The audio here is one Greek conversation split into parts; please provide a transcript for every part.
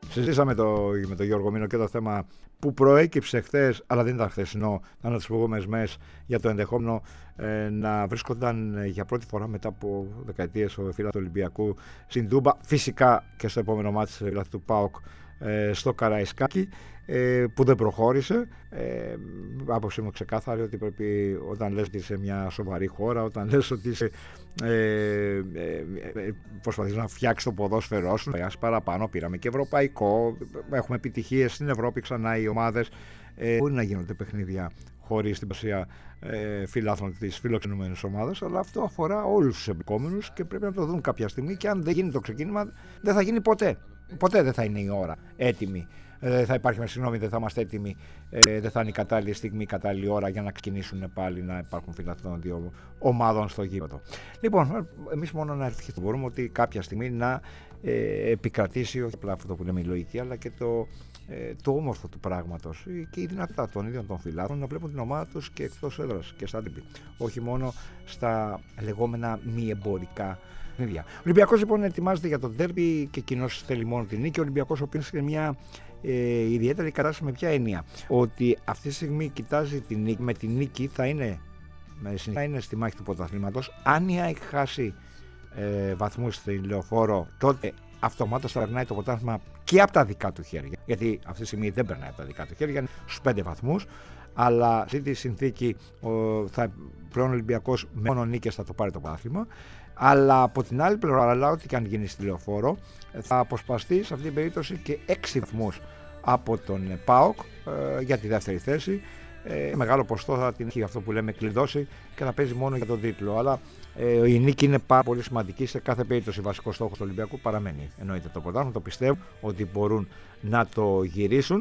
Συζήτησαμε με τον Γιώργο Μήνο και το θέμα που προέκυψε χθες, αλλά δεν ήταν χθεσινό, ήταν τις προηγούμενες μέρες, για το ενδεχόμενο να βρίσκονταν για πρώτη φορά μετά από δεκαετίες ο φίλος του Ολυμπιακού στην Τούμπα, φυσικά και στο επόμενο μάτι του ΠΑΟΚ στο Καραϊσκάκι, που δεν προχώρησε. Άποψή μου ξεκάθαρη ότι πρέπει, όταν λες ότι είσαι μια σοβαρή χώρα, όταν λες ότι είσαι, προσπαθείς να φτιάξεις το ποδόσφαιρό σου, παραπάνω. Πήραμε και ευρωπαϊκό, έχουμε επιτυχίες στην Ευρώπη ξανά οι ομάδες. Μπορεί να γίνονται παιχνίδια χωρίς την παρουσία φιλάθλων της φιλοξενούμενης ομάδας, αλλά αυτό αφορά όλους τους εμπλεκόμενους και πρέπει να το δουν κάποια στιγμή, και αν δεν γίνει το ξεκίνημα δεν θα γίνει ποτέ. Ποτέ δεν θα είναι η ώρα έτοιμη. Δεν θα υπάρχει, δεν θα είμαστε έτοιμοι, δεν θα είναι η κατάλληλη στιγμή, η κατάλληλη ώρα για να ξεκινήσουν πάλι να υπάρχουν φιλάθλοι των δύο ομάδων στο γήπεδο. Λοιπόν, εμείς μόνο να ευχηθούμε μπορούμε ότι κάποια στιγμή να επικρατήσει όχι απλά αυτό που λέμε η λογική, αλλά και το όμορφο του πράγματος και η δυνατότητα των ίδιων των φιλάθλων να βλέπουν την ομάδα τους και εκτός έδρας και στα ντέρμπι. Όχι μόνο στα λεγόμενα μη εμπορικά. Ο Ολυμπιακός λοιπόν ετοιμάζεται για το ντέρμπι και κοινώς θέλει μόνο την νίκη. Ο Ολυμπιακός, ο οποίος είναι μια ιδιαίτερη κατάσταση, με ποια έννοια? Ότι αυτή τη στιγμή κοιτάζει την νίκη. Με την νίκη θα είναι στη μάχη του πρωταθλήματος. Αν η ΑΕΚ χάσει βαθμούς στη Λεωφόρο, τότε αυτομάτως θα περνάει το πρωτάθλημα και από τα δικά του χέρια. Γιατί αυτή τη στιγμή δεν περνάει από τα δικά του χέρια, είναι στους 5 βαθμούς. Αλλά σε αυτή τη συνθήκη πλέον ο Ολυμπιακός με μόνο νίκες θα το πάρει το πρωτάθλημα. Αλλά από την άλλη πλευρά, ό,τι και αν γίνει στη Λεωφόρο, θα αποσπαστεί σε αυτή την περίπτωση και 6 βαθμούς από τον ΠΑΟΚ για τη δεύτερη θέση. Μεγάλο ποστό θα την έχει, αυτό που λέμε, κλειδώσει και θα παίζει μόνο για τον τίτλο. Αλλά η νίκη είναι πάρα πολύ σημαντική σε κάθε περίπτωση. Βασικό στόχο του Ολυμπιακού παραμένει. Εννοείται το πρωτάθλημα, το πιστεύω ότι μπορούν να το γυρίσουν.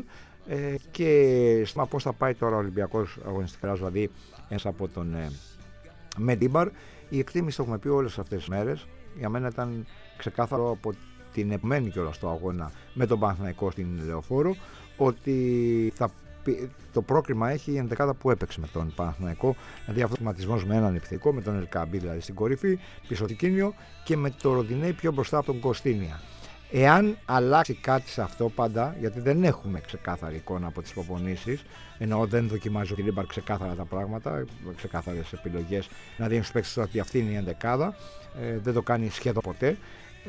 Και στο πώς θα πάει τώρα ο Ολυμπιακός αγωνιστικά, δηλαδή μέσα από τον Μεντίμπαρ. Η εκτίμηση, το έχουμε πει όλες αυτές τις μέρες, για μένα ήταν ξεκάθαρο από την επομένη κιόλας στο αγώνα με τον Παναθηναϊκό στην Λεωφόρο, ότι το πρόκριμα έχει η ενδεκάδα που έπαιξε με τον Παναθηναϊκό, δηλαδή αυτός ο σχηματισμός με έναν επιθετικό, με τον Ελκαμπή δηλαδή στην κορυφή, πίσω στο Κίνιο, και με το Ροντινέι πιο μπροστά από τον Κωστίνια. Εάν αλλάξει κάτι σε αυτό, πάντα, γιατί δεν έχουμε ξεκάθαρη εικόνα από τις προπονήσεις, ενώ δεν δοκιμάζει ο Λίμπαρ ξεκάθαρα τα πράγματα, ξεκάθαρες επιλογές να δίνει στους παίκτες ότι αυτή είναι η ενδεκάδα, δεν το κάνει σχεδόν ποτέ.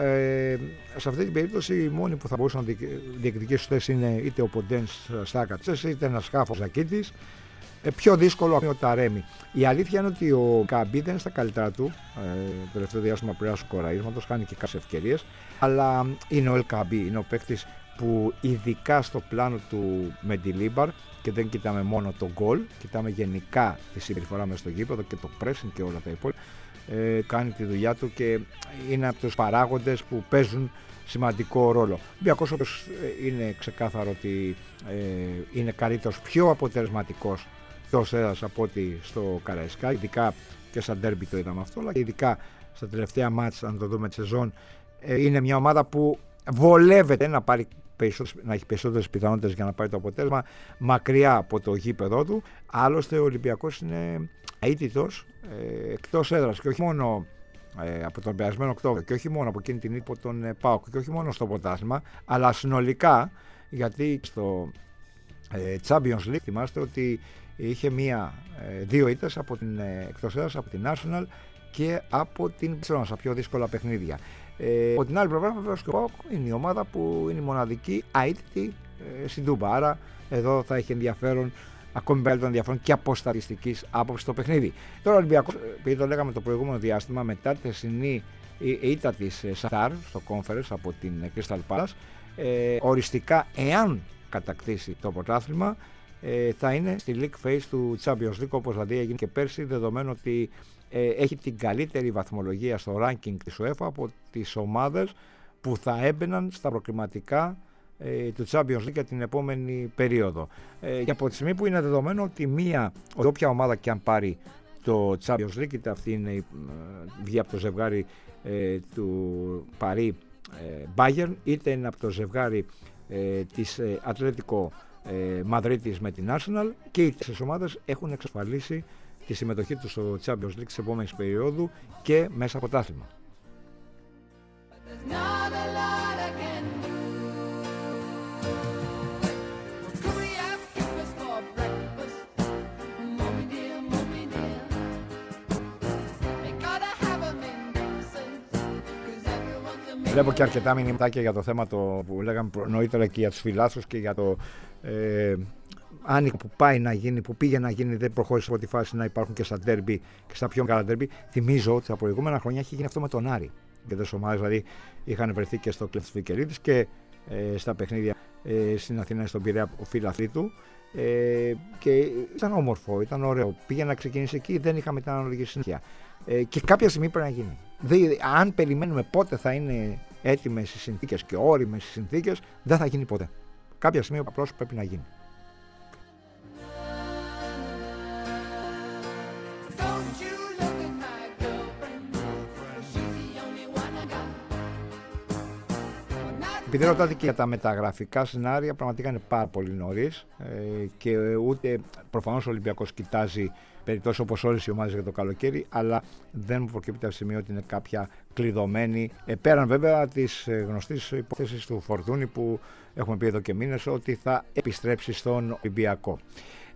Σε αυτή την περίπτωση οι μόνοι που θα μπορούσαν να διεκδικήσουν θέση είναι είτε ο Ποντένς Στάκατσες είτε ένα σκάφο Ζακίτης. Πιο δύσκολο από το Ταρέμι. Η αλήθεια είναι ότι ο Καμπή δεν είναι στα καλύτερα του το τελευταίο διάστημα πλέον σκοραίσματος, χάνει και κάποιες ευκαιρίες, αλλά είναι ο Ελκαμπή, είναι ο παίκτης που ειδικά στο πλάνο του Μεντιλίμπαρ, και δεν κοιτάμε μόνο το γκολ, κοιτάμε γενικά τη συμπεριφορά μέσα στο γήπεδο και το pressing και όλα τα υπόλοιπα, κάνει τη δουλειά του και είναι από τους παράγοντες που παίζουν σημαντικό ρόλο. Ο Ολυμπιακός, όπως είναι ξεκάθαρο ότι είναι καλύτερος, πιο αποτελεσματικός εκτός έδρας από ότι στο Καραϊσκάκι, ειδικά και στα ντέρμπι το είδαμε αυτό, αλλά και ειδικά στα τελευταία μάτς, αν το δούμε τη σεζόν, είναι μια ομάδα που βολεύεται να έχει περισσότερες πιθανότητες για να πάρει το αποτέλεσμα μακριά από το γήπεδό του. Άλλωστε ο Ολυμπιακός είναι αίτητος εκτός έδρας, και όχι μόνο από τον περασμένο Οκτώβριο, και όχι μόνο από εκείνη την ύπο τον ΠΑΟΚ, και όχι μόνο στο πρωτάθλημα, αλλά συνολικά, γιατί στο Champions League θυμάστε ότι είχε δύο ήττες από την εκτός έδρας, από την Arsenal και από την Barcelona, στα πιο δύσκολα παιχνίδια. Από την άλλη πλευρά, βέβαια, ο ΠΑΟΚ είναι η ομάδα που είναι η μοναδική αίτητη στην Τούμπα. Άρα εδώ θα έχει ενδιαφέρον, ακόμη μεγαλύτερο ενδιαφέρον και από στατιστικής άποψη το παιχνίδι. Τώρα ο Ολυμπιακός, επειδή το λέγαμε το προηγούμενο διάστημα, μετά τη χθεσινή ήττα της Σαχτάρ στο Conference από την Crystal Palace, οριστικά, εάν κατακτήσει το πρωτάθλημα, θα είναι στη League Phase του Champions League, όπως δηλαδή έγινε και πέρσι, δεδομένου ότι έχει την καλύτερη βαθμολογία στο ranking της UEFA από τις ομάδες που θα έμπαιναν στα προκριματικά του Champions League για την επόμενη περίοδο. Και από τη στιγμή που είναι δεδομένο ότι όποια ομάδα και αν πάρει το Champions League, είτε αυτή είναι βγει από το ζευγάρι του Παρί Bayern, είτε είναι από το ζευγάρι της Ατλέτικο Μαδρίτης με την Arsenal, και οι τέσσερις ομάδες έχουν εξασφαλίσει τη συμμετοχή τους στο Champions League της επόμενης περίοδου και μέσα από το άθλημα. Βλέπω και αρκετά μηνύματάκια για το θέμα που λέγαμε νωρίτερα και για τους φιλάθλους και για το άνοιγμα που πάει να γίνει, που πήγε να γίνει, δεν προχώρησε από τη φάση να υπάρχουν και στα ντέρμπι και στα πιο μεγάλα ντέρμπι. Θυμίζω ότι τα προηγούμενα χρόνια είχε γίνει αυτό με τον Άρη. Γιατί τις ομάδες δηλαδή είχαν βρεθεί και στο κλεφ της Βικερίδης και στα παιχνίδια στην Αθήνα, στον Πειραιά, ο φιλαθλοί του. Και ήταν όμορφο, ήταν ωραίο. Πήγε να ξεκινήσει εκεί, δεν είχαμε την αναλογική συνέχεια. Και κάποια στιγμή πρέπει να γίνει. Αν περιμένουμε πότε θα είναι έτοιμες οι συνθήκες και όριμες οι συνθήκες, δεν θα γίνει ποτέ. Κάποια στιγμή απλώς πρέπει να γίνει. Επειδή ρωτάτε και για τα μεταγραφικά σενάρια, πραγματικά είναι πάρα πολύ νωρίς και ούτε προφανώς ο Ολυμπιακός κοιτάζει περιπτώσεις όπως όλες οι ομάδες για το καλοκαίρι, αλλά δεν μου προκύπτει από σημείο ότι είναι κάποια κλειδωμένη, πέραν βέβαια της γνωστής υπόθεσης του Φορτούνη που έχουμε πει εδώ και μήνες ότι θα επιστρέψει στον Ολυμπιακό.